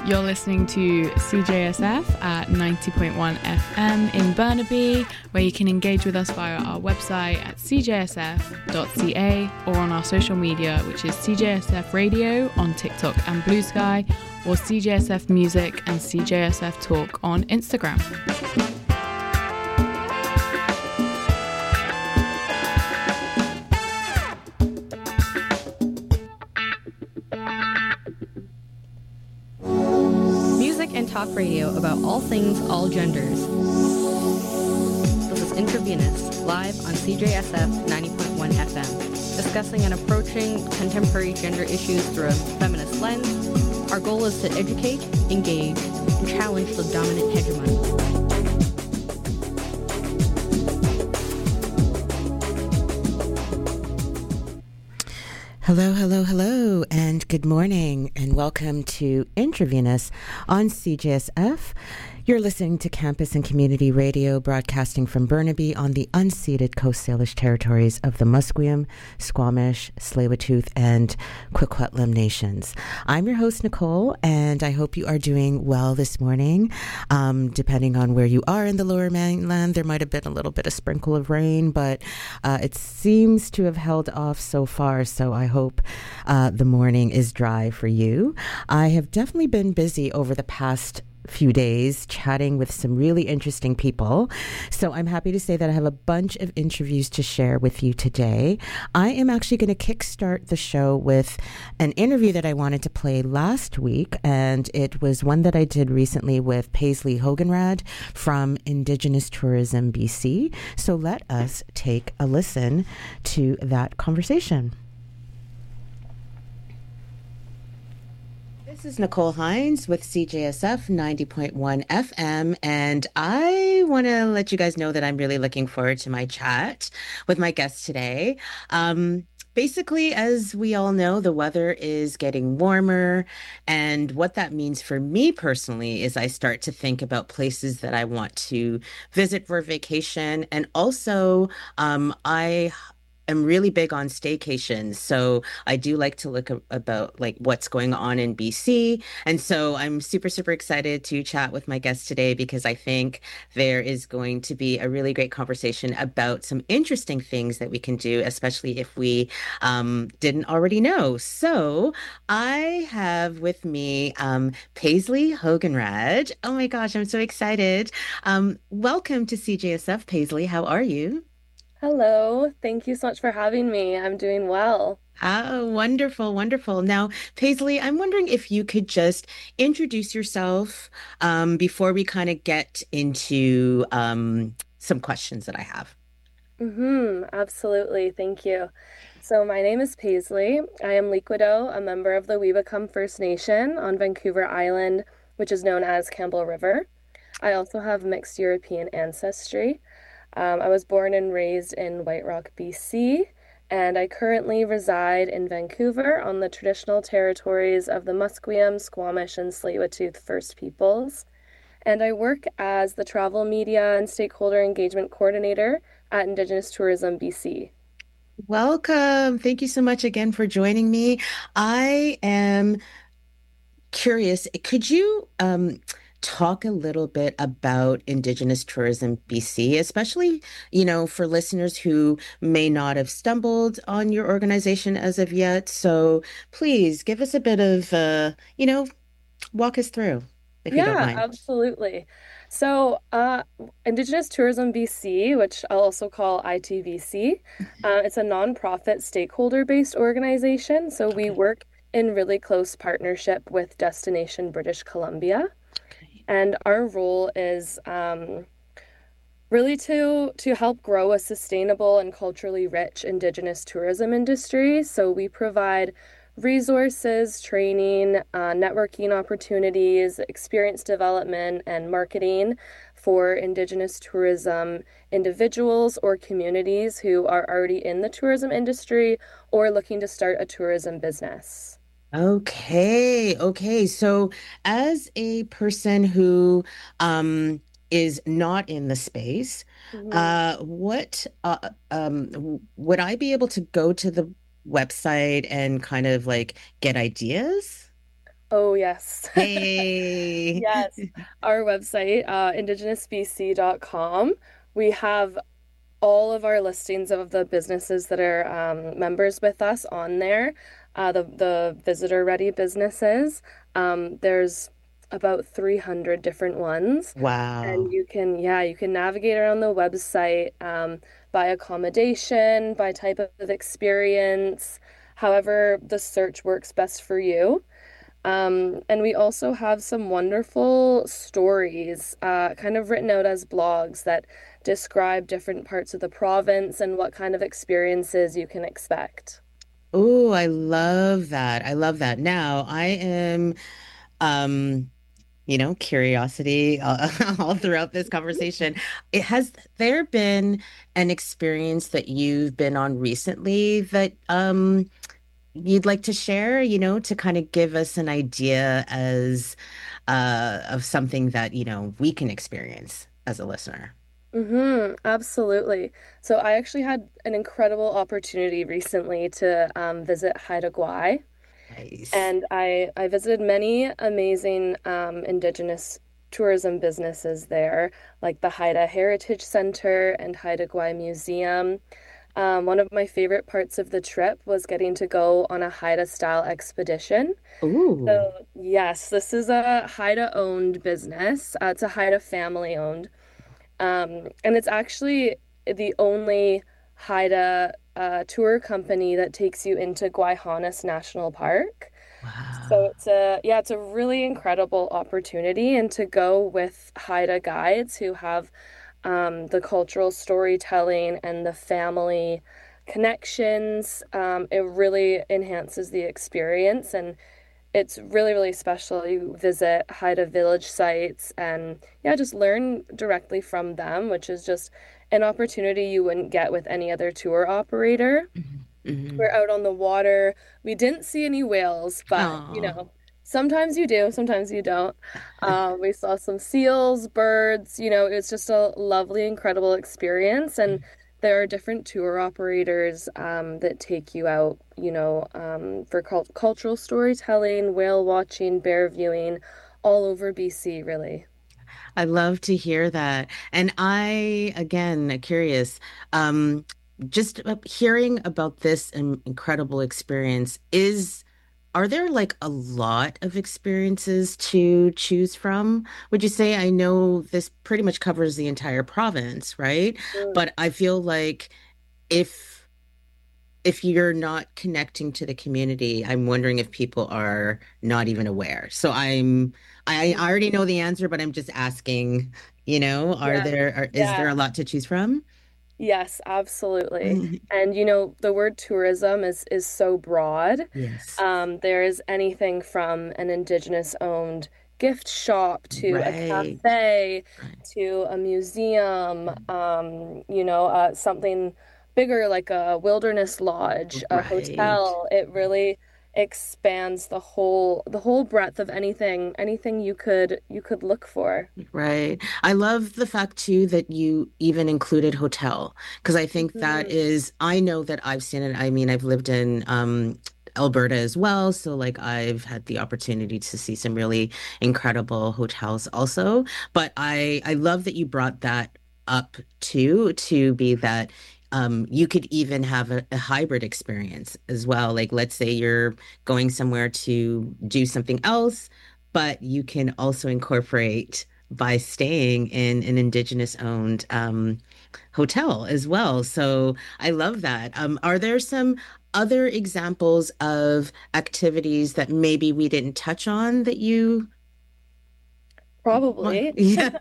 You're listening to CJSF at 90.1 FM in Burnaby, where you can engage with us via our website at cjsf.ca or on our social media, which is CJSF Radio on TikTok and Blue Sky, or CJSF Music and CJSF Talk on Instagram. Talk radio about all things, all genders. This is Intravenous, live on CJSF 90.1 FM, discussing and approaching contemporary gender issues through a feminist lens. Our goal is to educate, engage, and challenge the dominant hegemony. Hello, hello, hello, and good morning, and welcome to Intravenous on CJSF. You're listening to Campus and Community Radio, broadcasting from Burnaby on the unceded Coast Salish territories of the Musqueam, Squamish, Tsleil-Waututh, and Coquitlam nations. I'm your host, Nicole, and I hope you are doing well this morning. Depending on where you are in the Lower Mainland, there might have been a little bit of sprinkle of rain, but it seems to have held off so far, so I hope the morning is dry for you. I have definitely been busy over the past few days chatting with some really interesting people. So I'm happy to say that I have a bunch of interviews to share with you today. I am actually going to kickstart the show with an interview that I wanted to play last week, and it was one that I did recently with Paisley Hoganrad from Indigenous Tourism BC. So let us take a listen to that conversation. This is Nicole Hines with CJSF 90.1 FM, and I want to let you guys know that I'm really looking forward to my chat with my guest today. Basically, as we all know, the weather is getting warmer, and what that means for me personally is I start to think about places that I want to visit for vacation, and also I'm really big on staycations, so I do like to look about like what's going on in BC, and so I'm super excited to chat with my guest today because I think there is going to be a really great conversation about some interesting things that we can do, especially if we didn't already know. So I have with me Paisley Hoganrad. Oh my gosh, I'm so excited. Welcome to CJSF, Paisley. How are you? Hello. Thank you so much for having me. I'm doing well. Oh, wonderful, wonderful. Now, Paisley, I'm wondering if you could just introduce yourself before we kind of get into some questions that I have. Absolutely. Thank you. So my name is Paisley. I am Liquido, a member of the Weebekam First Nation on Vancouver Island, which is known as Campbell River. I also have mixed European ancestry. I was born and raised in White Rock, BC, and I currently reside in Vancouver on the traditional territories of the Musqueam, Squamish, and Tsleil-Waututh First Peoples. And I work as the Travel Media and Stakeholder Engagement Coordinator at Indigenous Tourism BC. Welcome. Thank you so much again for joining me. I am curious, could you talk a little bit about Indigenous Tourism BC, especially, for listeners who may not have stumbled on your organization as of yet. So please give us a bit of, walk us through, if you don't mind. Yeah, absolutely. So Indigenous Tourism BC, which I'll also call ITBC, it's a nonprofit stakeholder-based organization. So we work in really close partnership with Destination British Columbia. And our role is really to help grow a sustainable and culturally rich Indigenous tourism industry. So we provide resources, training, networking opportunities, experience development, and marketing for Indigenous tourism individuals or communities who are already in the tourism industry or looking to start a tourism business. Okay. So as a person who is not in the space, what would I be able to go to the website and kind of like get ideas? Oh, yes. Hey. Yes. Our website, indigenousbc.com, we have all of our listings of the businesses that are members with us on there, the visitor ready businesses. There's about 300 different ones. And Wow. you can navigate around the website by accommodation, by type of experience, however the search works best for you. And we also have some wonderful stories, kind of written out as blogs that describe different parts of the province and what kind of experiences you can expect. Oh, I love that. I love that. Now, I am um curiosity all throughout this conversation. It has there been an experience that you've been on recently that you'd like to share, to kind of give us an idea as of something that, we can experience as a listener. Absolutely. So I actually had an incredible opportunity recently to visit Haida Gwaii. Nice. And I visited many amazing Indigenous tourism businesses there, like the Haida Heritage Center and Haida Gwaii Museum. One of my favorite parts of the trip was getting to go on a Haida style expedition. Ooh. So, yes, this is a Haida owned business. It's a Haida family owned. And it's actually the only Haida tour company that takes you into Guayhanas National Park. So Wow. it's a really incredible opportunity, and to go with Haida guides who have the cultural storytelling and the family connections. It really enhances the experience, and it's really, really special. You visit Haida village sites and yeah, just learn directly from them, which is just an opportunity you wouldn't get with any other tour operator. Mhm. Mhm. We're out on the water. We didn't see any whales, but Aw. sometimes you do, sometimes you don't. We saw some seals, birds, it's just a lovely, incredible experience. And there are different tour operators that take you out, for cultural storytelling, whale watching, bear viewing, all over BC, really. I love to hear that. And I, again, curious, um, just hearing about this incredible experience are there like a lot of experiences to choose from? Would you say, I know this pretty much covers the entire province, right? Mm. But I feel like if if you're not connecting to the community, I'm wondering if people are not even aware. So I already know the answer, but I'm just asking, Yeah, is there yeah. a lot to choose from? Yes, absolutely. And the word tourism is so broad. Yes. There is anything from an Indigenous owned gift shop to a Right. cafe Right. to a museum, something bigger like a wilderness lodge, a Right. hotel. It really expands the whole breadth of anything you could look for. Right. I love the fact too that you even included hotel because I think that Mhm. is, I know that I've seen it. I mean, I've lived in Alberta as well, so like I've had the opportunity to see some really incredible hotels also. But I love that you brought that up too, to be that you could even have a hybrid experience as well. Like let's say you're going somewhere to do something else, but you can also incorporate by staying in an Indigenous owned hotel as well. So I love that. Are there some other examples of activities that maybe we didn't touch on that you want? Probably. Yeah.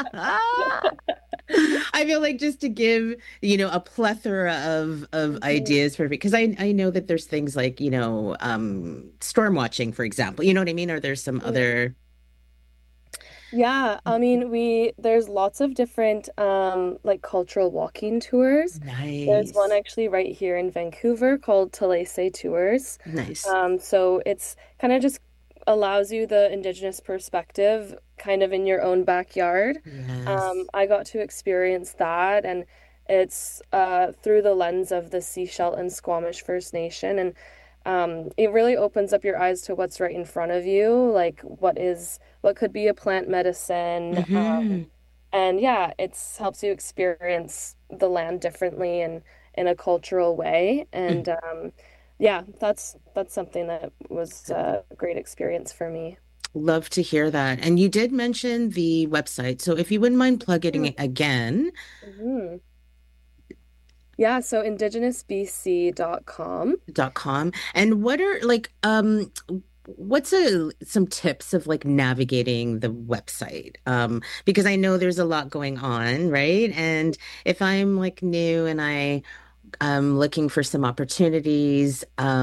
I feel like just to give, a plethora of Mhm. ideas for because I know that there's things like, storm watching, for example. You know what I mean? Or there's some other. Yeah, I mean, there's lots of different like cultural walking tours. There's one Nice. actually right here in Vancouver called Talese Tours. Nice. So it's kind of just allows you the Indigenous perspective kind of in your own backyard. Yes. I got to experience that, and it's through the lens of the Sea Shelton Squamish First Nation, and it really opens up your eyes to what's right in front of you, like what could be a plant medicine. Hmm. And yeah, it's helps you experience the land differently and in a cultural way. And yeah, that's something that was a great experience for me. Love to hear that. And you did mention the website. So if you wouldn't mind plugging it again, Mhm. Yeah, so indigenousbc.com. .com. And what are like what's some tips of like navigating the website? Because I know there's a lot going on, right? And if I'm like new and I'm looking for some opportunities,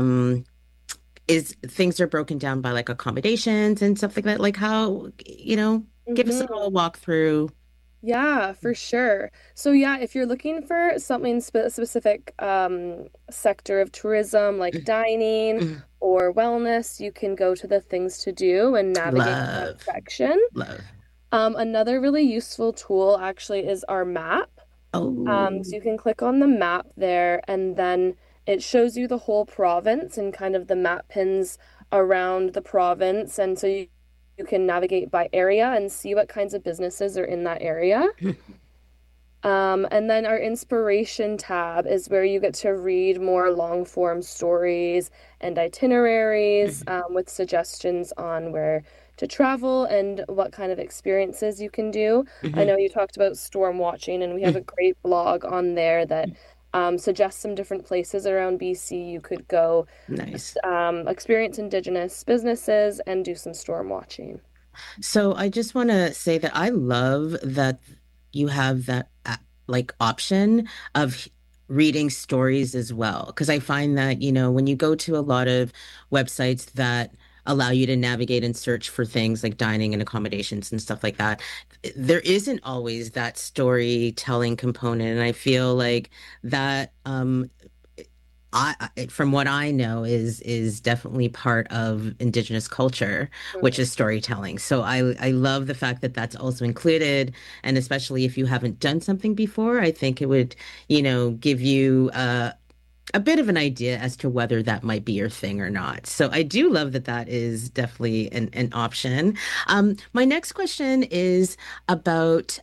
is things are broken down by like accommodations and stuff like that. Like how, give us a hmm little walkthrough. Yeah, for sure. So yeah, if you're looking for something specific sector of tourism like dining Mm. or wellness, you can go to the things to do and navigate that Love, section. love. Another really useful tool actually is our map. Oh, So you can click on the map there, and then it shows you the whole province and kind of the map pins around the province. And so you can navigate by area and see what kinds of businesses are in that area. And then our inspiration tab is where you get to read more long form stories and itineraries with suggestions on where to travel and what kind of experiences you can do. I mhm. know you talked about storm watching, and we have a great blog on there that suggests some different places around BC you could go Nice. experience Indigenous businesses and do some storm watching. So I just want to say that I love that you have that like option of reading stories as well. Because I find that, when you go to a lot of websites that allow you to navigate and search for things like dining and accommodations and stuff like that, there isn't always that storytelling component. And I feel like that from what I know, is definitely part of Indigenous culture, which is storytelling. So I love the fact that that's also included, and especially if you haven't done something before, I think it would, give you a bit of an idea as to whether that might be your thing or not. So I do love that that is definitely an option. My next question is about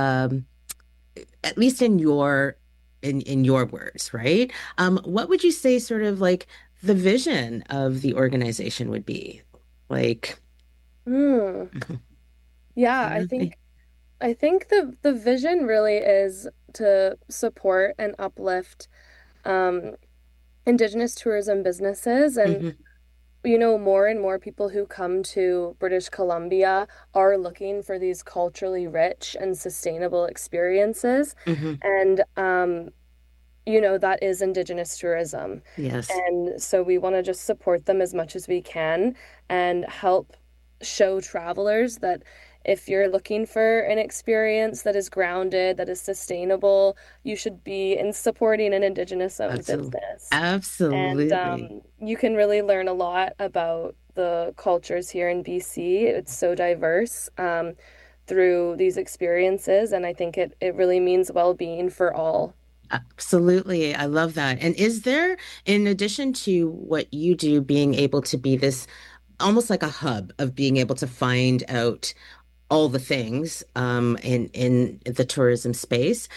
at least in your words, right? What would you say sort of like the vision of the organization would be? Like, Hmm. Yeah, I mhm, think I think the vision really is to support and uplift um, Indigenous tourism businesses. And, mhm, more and more people who come to British Columbia are looking for these culturally rich and sustainable experiences. mhm. And, that is Indigenous tourism. Yes, And so we want to just support them as much as we can and help show travelers that if you're looking for an experience that is grounded, that is sustainable, you should be in supporting an Indigenous-owned absolutely, business. And absolutely. you can really learn a lot about the cultures here in BC. It's so diverse through these experiences, and I think it really means well-being for all. Absolutely. I love that. And is there, in addition to what you do, being able to be this almost like a hub of being able to find out all the things in the tourism space,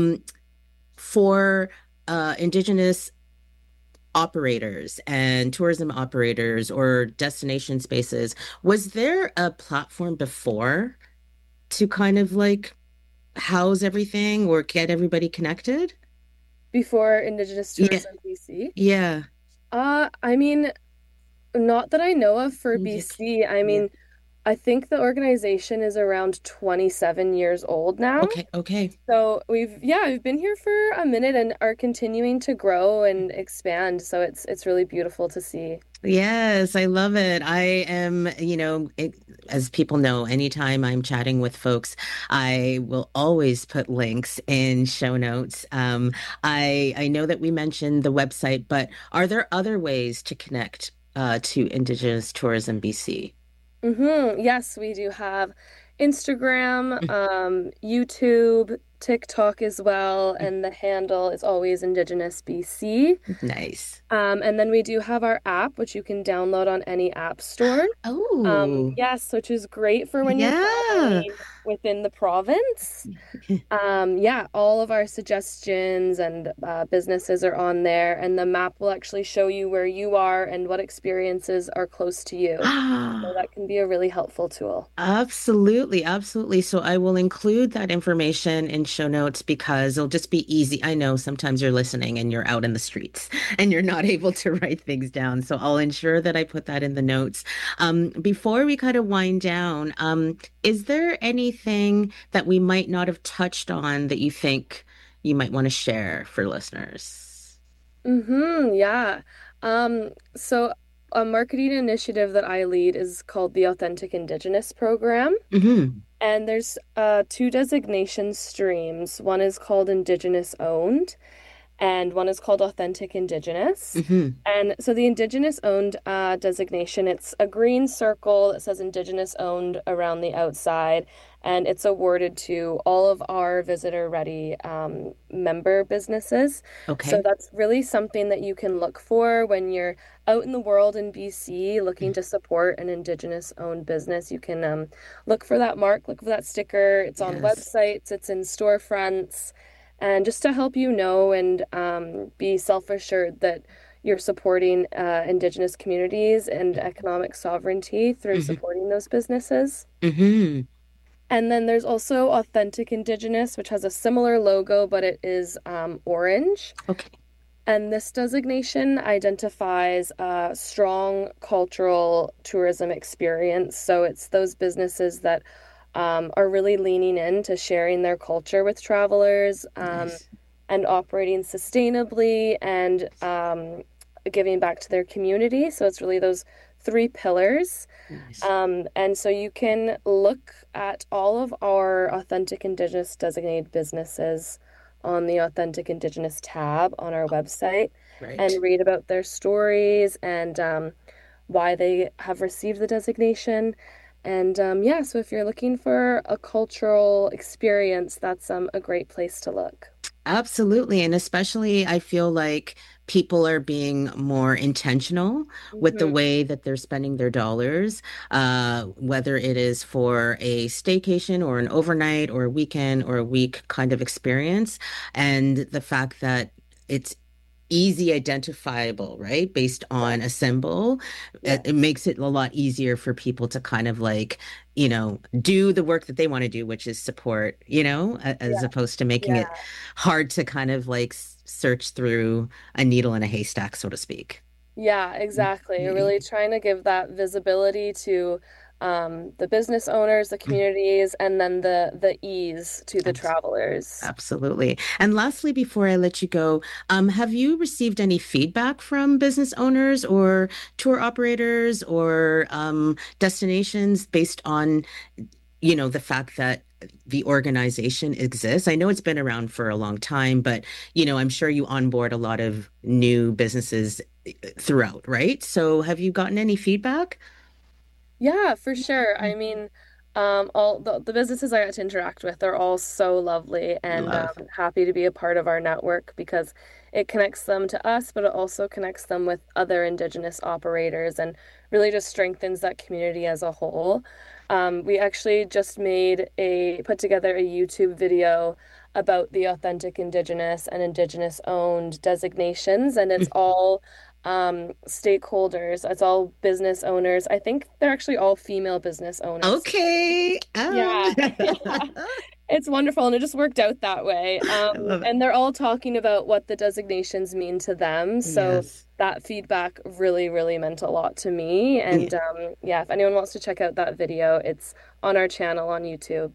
for Indigenous operators and tourism operators or destination spaces, was there a platform before to kind of like house everything or get everybody connected? Before Indigenous Yeah, tourism BC? yeah. I mean, not that I know of for Yeah. BC. I Yeah. mean, I think the organization is around 27 years old now. Okay, okay. So we've been here for a minute and are continuing to grow and expand. So it's really beautiful to see. Yes, I love it. I am, as people know, anytime I'm chatting with folks, I will always put links in show notes. I know that we mentioned the website, but are there other ways to connect to Indigenous Tourism BC? Yes, we do have Instagram, YouTube, TikTok as well, and the handle is always Indigenous BC. Nice. And then we do have our app, which you can download on any app store. Oh, Yes, which is great for when you're yeah. traveling within the province. Yeah, all of our suggestions and businesses are on there, and the map will actually show you where you are and what experiences are close to you. So Ah, that can be a really helpful tool. absolutely, absolutely. So I will include that information in show notes because it'll just be easy. I know sometimes you're listening and you're out in the streets and you're not able to write things down. So I'll ensure that I put that in the notes. Before we kind of wind down, is there anything that we might not have touched on that you think you might want to share for listeners? Yeah. So a marketing initiative that I lead is called the Authentic Indigenous Program. Hmm. And there's two designation streams. One is called Indigenous Owned, and one is called Authentic Indigenous. Hmm. And so the Indigenous Owned designation, it's a green circle that says Indigenous Owned around the outside, and it's awarded to all of our visitor ready member businesses. So Okay. that's really something that you can look for when you're out in the world in BC looking to support an Indigenous owned business. You can look for that mark, look for that sticker. It's on Yes. websites, it's in storefronts, and just to help you know and be self-assured that you're supporting Indigenous communities and economic sovereignty through Hmm. supporting those businesses. Hmm. And then there's also Authentic Indigenous, which has a similar logo, but it is orange. Okay. And this designation identifies a strong cultural tourism experience. So it's those businesses that are really leaning into sharing their culture with travelers, Nice. and operating sustainably and giving back to their community. So it's really those three pillars. Nice. And so you can look at all of our authentic Indigenous designated businesses on the Authentic Indigenous tab on our website Right. and read about their stories and why they have received the designation. And yeah, so if you're looking for a cultural experience, that's a great place to look. Absolutely. And especially, I feel like people are being more intentional with the Hmm. way that they're spending their dollars, whether it is for a staycation or an overnight or a weekend or a week kind of experience. And the fact that it's easy identifiable, right? Based Yeah, on a symbol, it yes. makes it a lot easier for people to kind of like, do the work that they want to do, which is support, as Yeah, opposed to making it yeah. hard to kind of like search through a needle in a haystack, so to speak. Yeah, exactly. Really trying to give that visibility to the business owners, the communities, and then the ease to the Abs- travelers. Absolutely. And lastly, before I let you go, have you received any feedback from business owners or tour operators or destinations based on the fact that the organization exists? I know it's been around for a long time, but I'm sure you onboard a lot of new businesses throughout, right? So have you gotten any feedback? Yeah, for sure. I mean, all the businesses I got to interact with are all so lovely and Love. happy to be a part of our network because it connects them to us, but it also connects them with other Indigenous operators and really just strengthens that community as a whole. We actually just put together a YouTube video about the authentic Indigenous and Indigenous owned designations, and it's all stakeholders. It's all business owners. I think they're actually all female business owners. Okay. Yeah, yeah. It's wonderful, and it just worked out that way. I love it. And they're all talking about what the designations mean to them. So Yes. that feedback really, really meant a lot to me. Yeah. And yeah, if anyone wants to check out that video, it's on our channel on YouTube.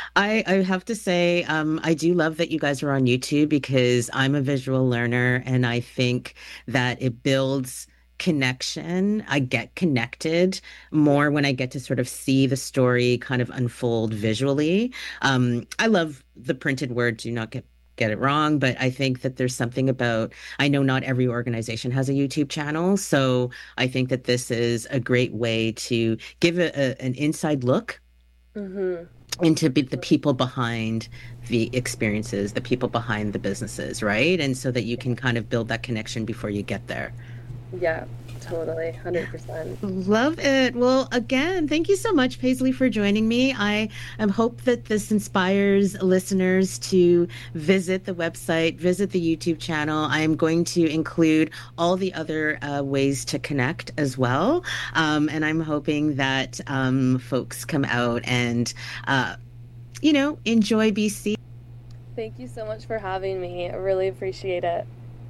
I have to say, I do love that you guys are on YouTube because I'm a visual learner and I think that it builds connection. I get connected more when I get to sort of see the story kind of unfold visually. I love the printed word, do not get it wrong, but I think that there's something about, I know not every organization has a YouTube channel, so I think that this is a great way to give an inside look Hmm. into the people behind the experiences, the people behind the businesses, right? And so that you can kind of build that connection before you get there. Yeah, totally. 100%. Love it. Well, again, thank you so much, Paisley, for joining me. I hope that this inspires listeners to visit the website, visit the YouTube channel. I am going to include all the other ways to connect as well. And I'm hoping that folks come out and, enjoy BC. Thank you so much for having me. I really appreciate it.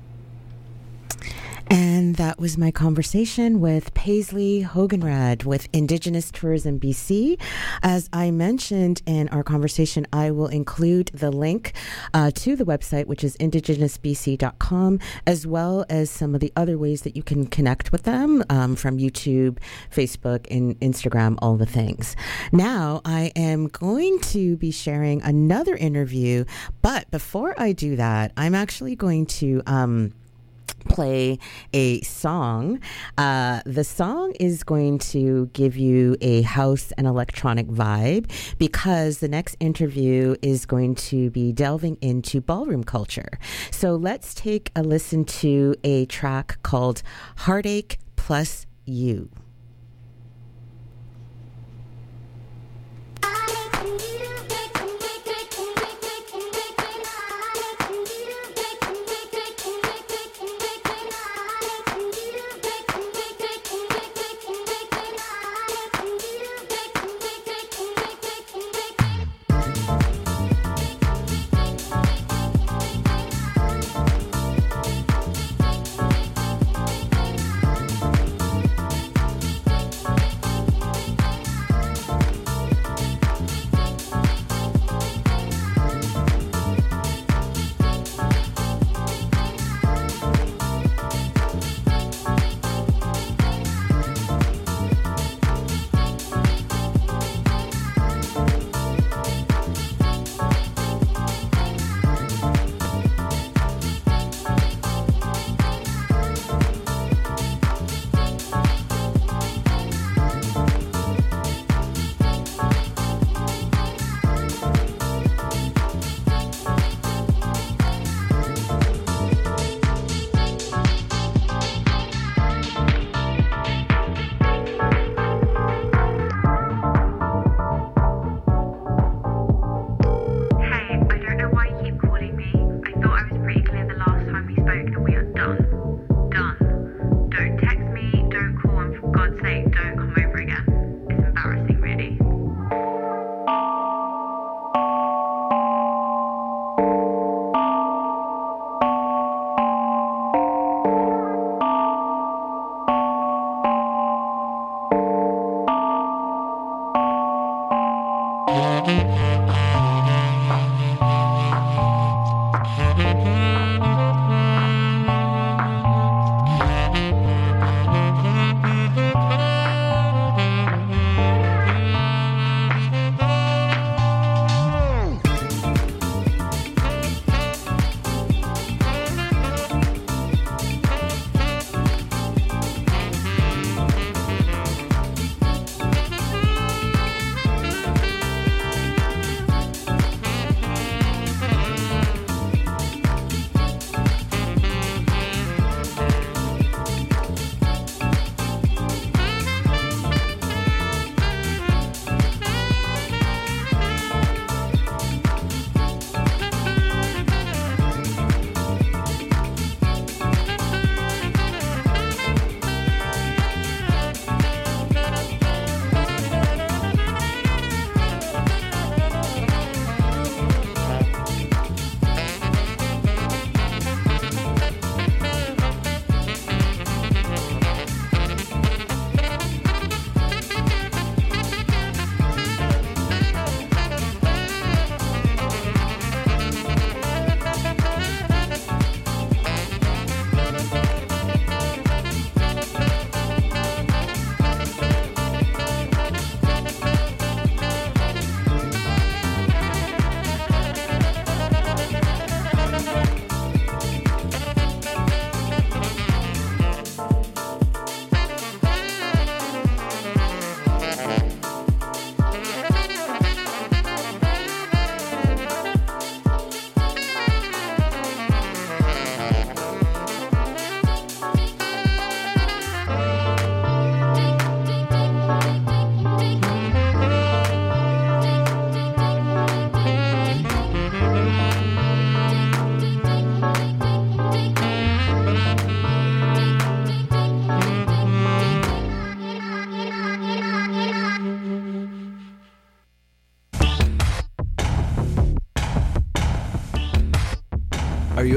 And that was my conversation with Paisley Hoganrad with Indigenous Tourism BC. As I mentioned in our conversation, I will include the link to the website, which is indigenousbc.com, as well as some of the other ways that you can connect with them from YouTube, Facebook, and Instagram, all the things. Now, I am going to be sharing another interview, but before I do that, I'm actually going to play a song. The song is going to give you a house and electronic vibe because the next interview is going to be delving into ballroom culture. So let's take a listen to a track called Heartache Plus You.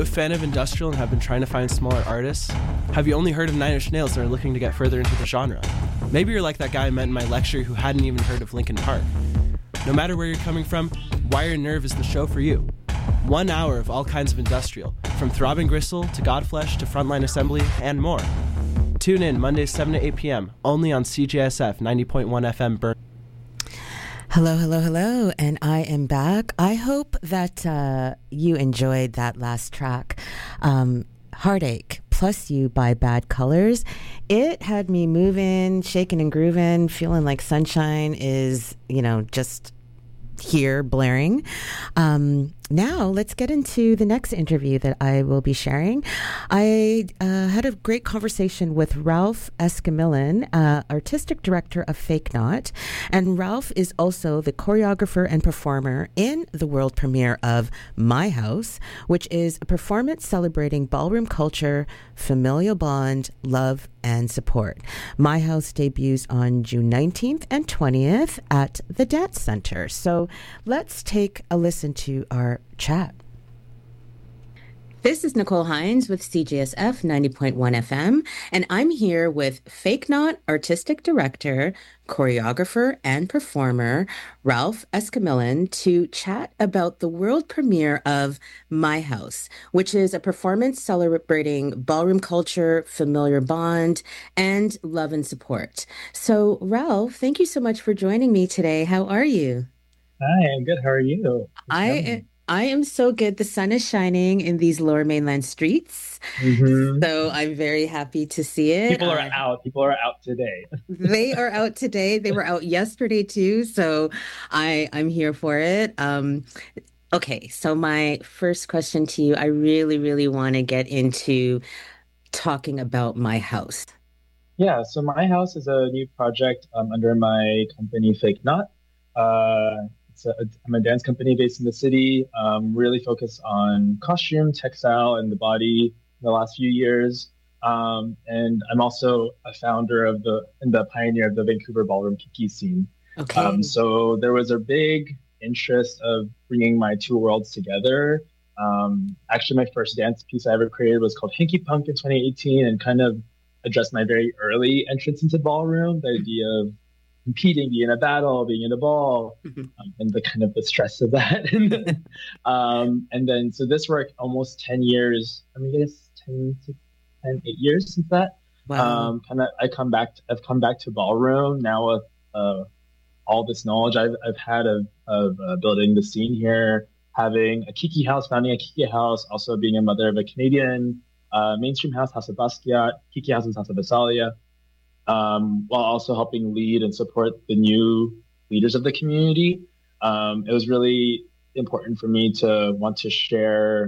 a fan of industrial and have been trying to find smaller artists? Have you only heard of Nine Inch Nails and are looking to get further into the genre? Maybe you're like that guy I met in my lecture who hadn't even heard of Linkin Park. No matter where you're coming from, Wire and Nerve is the show for you. 1 hour of all kinds of industrial, from Throbbing Gristle to Godflesh to Frontline Assembly and more. Tune in Mondays 7 to 8 p.m. only on CJSF 90.1 FM Burn. Hello, hello, hello, and I am back. I hope that you enjoyed that last track, Heartache, Plus You by Bad Colors. It had me moving, shaking and grooving, feeling like sunshine is, just here blaring. Now let's get into the next interview that I will be sharing. I had a great conversation with Ralph Escamillan, artistic director of Fake Knot, and Ralph is also the choreographer and performer in the world premiere of My House, which is a performance celebrating ballroom culture, familial bond, love, and support. My House debuts on June 19th and 20th at the Dance Center. So let's take a listen to our chat. This is Nicole Hines with CJSF 90.1 FM, and I'm here with Fake Knot artistic director, choreographer, and performer Ralph Escamillan to chat about the world premiere of My House, which is a performance celebrating ballroom culture, familiar bond, and love and support. So, Ralph, thank you so much for joining me today. How are you? Hi, I'm good. How are you? I am so good. The sun is shining in these Lower Mainland streets. Mm-hmm. So I'm very happy to see it. People are out. People are out today. They are out today. They were out yesterday too. So I'm here for it. Okay, so my first question to you, I really, really want to get into talking about My House. Yeah, so My House is a new project under my company, Fake Knot. I'm a dance company based in the city, really focused on costume, textile, and the body in the last few years. And I'm also a founder and the pioneer of the Vancouver ballroom kiki scene. Okay. So there was a big interest of bringing my two worlds together. Actually, my first dance piece I ever created was called Hinky Punk in 2018 and kind of addressed my very early entrance into ballroom, the idea of competing, being in a battle, being in a ball, and the kind of the stress of that. And then, so this work, almost 10 years, I guess 8 years since that. Wow. I've come back to ballroom now with all this knowledge I've had of building the scene here, having a kiki house, founding a kiki house, also being a mother of a Canadian mainstream house, House of Basquiat, kiki house is House of Basalia. While also helping lead and support the new leaders of the community. It was really important for me to want to share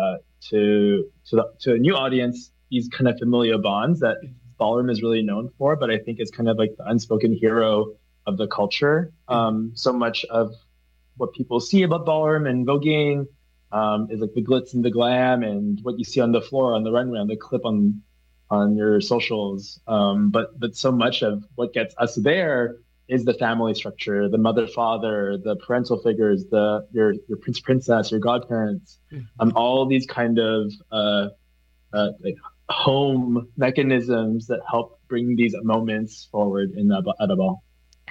to a new audience these kind of familial bonds that ballroom is really known for, but I think is kind of like the unspoken hero of the culture. So much of what people see about ballroom and voguing is like the glitz and the glam and what you see on the floor, on the runway, on the clip on your socials. But so much of what gets us there is the family structure, the mother, father, the parental figures, your prince, princess, your godparents, all these kind of like home mechanisms that help bring these moments forward at a ball.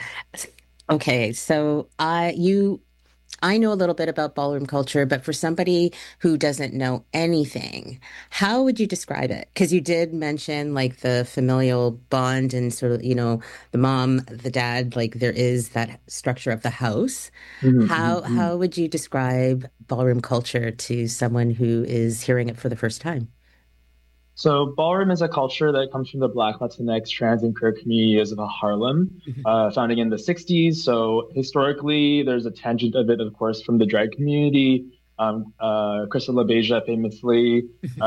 Okay, so I know a little bit about ballroom culture, but for somebody who doesn't know anything, how would you describe it? Because you did mention like the familial bond and sort of, the mom, the dad, like there is that structure of the house. How would you describe ballroom culture to someone who is hearing it for the first time? So ballroom is a culture that comes from the Black, Latinx, trans, and queer communities of Harlem, founding in the 60s. So historically, there's a tangent of it, of course, from the drag community. Crystal LaBeija famously